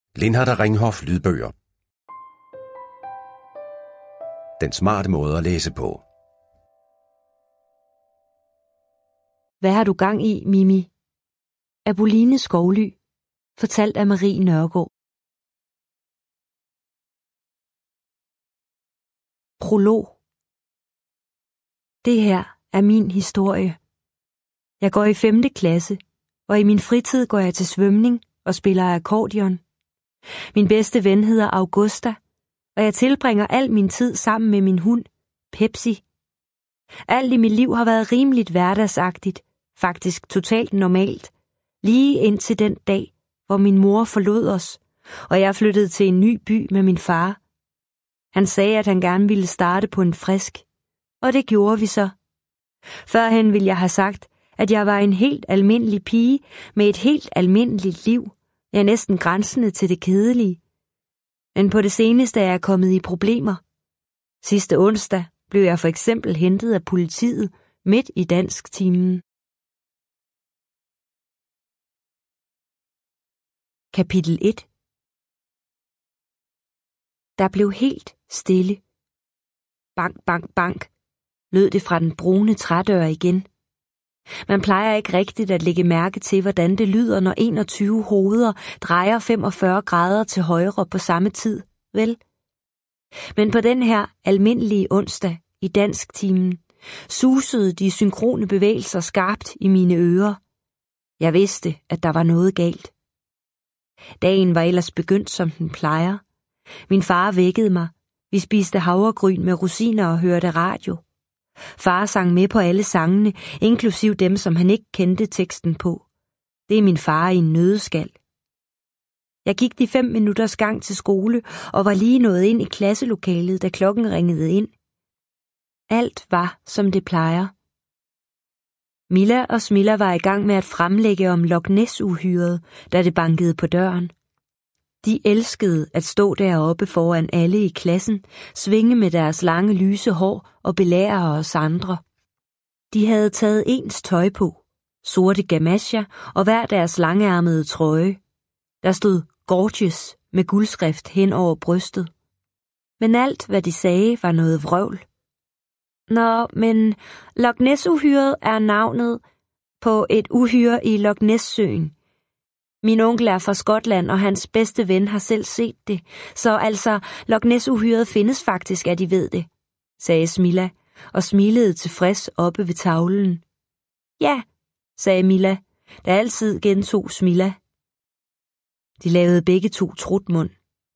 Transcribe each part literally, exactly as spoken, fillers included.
Lindhardt og Ringhof lydbøger. Den smarte måde at læse på. Hvad har du gang i, Mimi? Af Boline Skovly, fortalt af Marie Nørgaard. Prolog. Det her er min historie. Jeg går i femte klasse, og i min fritid går jeg til svømning og spiller akkordeon. Min bedste ven hedder Augusta, og jeg tilbringer al min tid sammen med min hund, Pepsi. Alt i mit liv har været rimeligt hverdagsagtigt, faktisk totalt normalt, lige indtil den dag, hvor min mor forlod os, og jeg flyttede til en ny by med min far. Han sagde, at han gerne ville starte på en frisk, og det gjorde vi så. Førhen ville jeg have sagt, at jeg var en helt almindelig pige med et helt almindeligt liv, jeg er næsten grænsende til det kedelige. Men på det seneste er jeg kommet i problemer. Sidste onsdag blev jeg for eksempel hentet af politiet midt i dansktimen. Kapitel et. Der blev helt stille. Bank, bank, bank, lød det fra den brune trædør igen. Man plejer ikke rigtigt at lægge mærke til, hvordan det lyder, når enogtyve hoveder drejer femogfyrre grader til højre på samme tid, vel? Men på den her almindelige onsdag i dansktimen susede de synkrone bevægelser skarpt i mine ører. Jeg vidste, at der var noget galt. Dagen var ellers begyndt, som den plejer. Min far vækkede mig. Vi spiste havregryn med rosiner og hørte radio. Far sang med på alle sangene, inklusiv dem, som han ikke kendte teksten på. Det er min far i en nøddeskal. Jeg gik de fem minutters gang til skole og var lige nået ind i klasselokalet, da klokken ringede ind. Alt var, som det plejer. Milla og Smilla var i gang med at fremlægge om Loch Ness-uhyret, da det bankede på døren. De elskede at stå deroppe foran alle i klassen, svinge med deres lange lyse hår og belære os andre. De havde taget ens tøj på, sorte gamasjer og hver deres langærmede trøje. Der stod gorgeous med guldskrift hen over brystet. Men alt, hvad de sagde, var noget vrøvl. Nå, men Loch Ness-uhyret er navnet på et uhyre i Loch Ness-søen. Min onkel er fra Skotland, og hans bedste ven har selv set det, så altså Loch Ness-uhyret findes faktisk, at de ved det, sagde Smilla og smilede tilfreds oppe ved tavlen. Ja, sagde Milla, der altid gentog Smilla. De lavede begge to trutmund.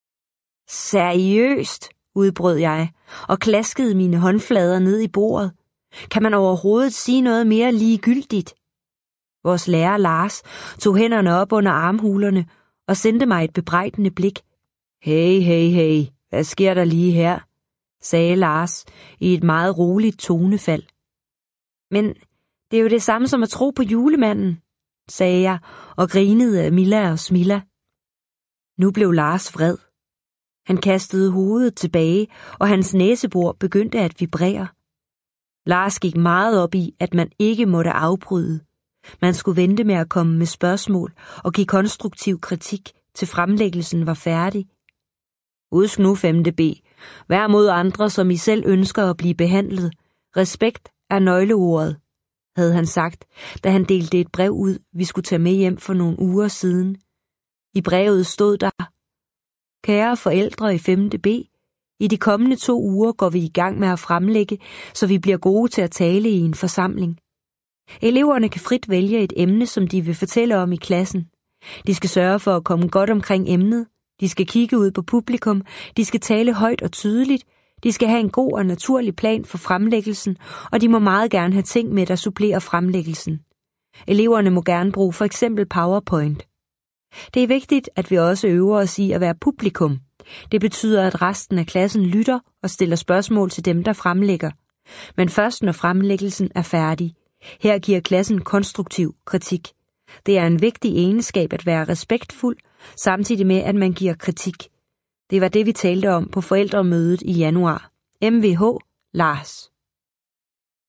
Seriøst, udbrød jeg, og klaskede mine håndflader ned i bordet. Kan man overhovedet sige noget mere ligegyldigt? Vores lærer Lars tog hænderne op under armhulerne og sendte mig et bebrejdende blik. Hey, hey, hey, hvad sker der lige her? Sagde Lars i et meget roligt tonefald. Men det er jo det samme som at tro på julemanden, sagde jeg og grinede af Milla og Smilla. Nu blev Lars vred. Han kastede hovedet tilbage, og hans næsebor begyndte at vibrere. Lars gik meget op i, at man ikke måtte afbryde. Man skulle vente med at komme med spørgsmål og give konstruktiv kritik, til fremlæggelsen var færdig. Husk nu femte B. Vær mod andre, som I selv ønsker at blive behandlet. Respekt er nøgleordet, havde han sagt, da han delte et brev ud, vi skulle tage med hjem for nogle uger siden. I brevet stod der: Kære forældre i femte B, i de kommende to uger går vi i gang med at fremlægge, så vi bliver gode til at tale i en forsamling. Eleverne kan frit vælge et emne, som de vil fortælle om i klassen. De skal sørge for at komme godt omkring emnet. De skal kigge ud på publikum. De skal tale højt og tydeligt. De skal have en god og naturlig plan for fremlæggelsen, og de må meget gerne have ting med, der supplerer fremlæggelsen. Eleverne må gerne bruge for eksempel PowerPoint. Det er vigtigt, at vi også øver os i at være publikum. Det betyder, at resten af klassen lytter og stiller spørgsmål til dem, der fremlægger. Men først når fremlæggelsen er færdig. Her giver klassen konstruktiv kritik. Det er en vigtig egenskab at være respektfuld, samtidig med, at man giver kritik. Det var det, vi talte om på forældremødet i januar. M V H Lars.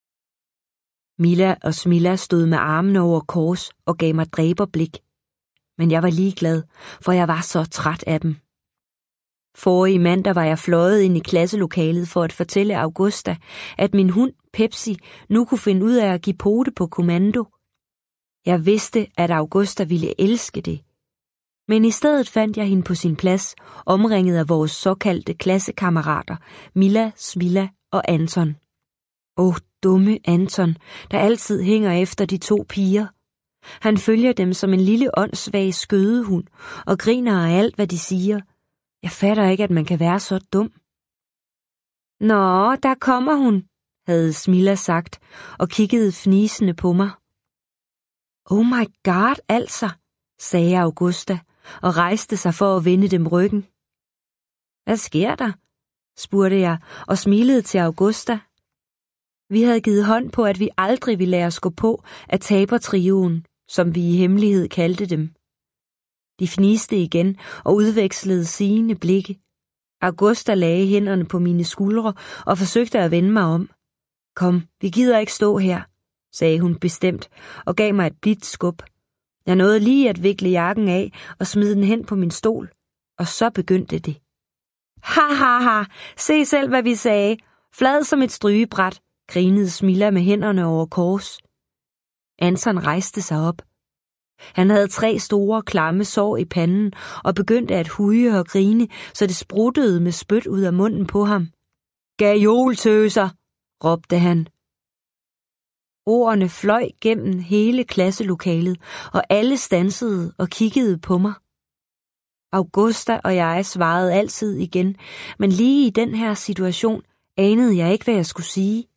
Milla og Smilla stod med armene over kors og gav mig dræberblik. Men jeg var ligeglad, for jeg var så træt af dem. Forrige mandag var jeg fløjet ind i klasselokalet for at fortælle Augusta, at min hund Pepsi nu kunne finde ud af at give pote på kommando. Jeg vidste, at Augusta ville elske det. Men i stedet fandt jeg hende på sin plads, omringet af vores såkaldte klassekammerater, Milla, Smilla og Anton. Åh, dumme Anton, der altid hænger efter de to piger. Han følger dem som en lille åndssvag skødehund og griner af alt, hvad de siger. Jeg fatter ikke, at man kan være så dum. Nå, der kommer hun, havde Smilla sagt og kiggede fnisende på mig. Oh my god, altså, sagde Augusta og rejste sig for at vende dem ryggen. Hvad sker der? Spurgte jeg og smilede til Augusta. Vi havde givet hånd på, at vi aldrig ville lade os gå på af tabertrioen, som vi i hemmelighed kaldte dem. De fniste igen og udvekslede sigende blikke. Augusta lagde hænderne på mine skuldre og forsøgte at vende mig om. Kom, vi gider ikke stå her, sagde hun bestemt og gav mig et blidt skub. Jeg nåede lige at vikle jakken af og smide den hen på min stol, og så begyndte det. Ha ha ha, se selv hvad vi sagde, flad som et strygebræt, grinede Smilla med hænderne over kors. Anton rejste sig op. Han havde tre store, klamme sår i panden og begyndte at huje og grine, så det spruttede med spyt ud af munden på ham. Gajoltøser, råbte han. Ordene fløj gennem hele klasselokalet, og alle stansede og kiggede på mig. Augusta og jeg svarede altid igen, men lige i den her situation anede jeg ikke, hvad jeg skulle sige.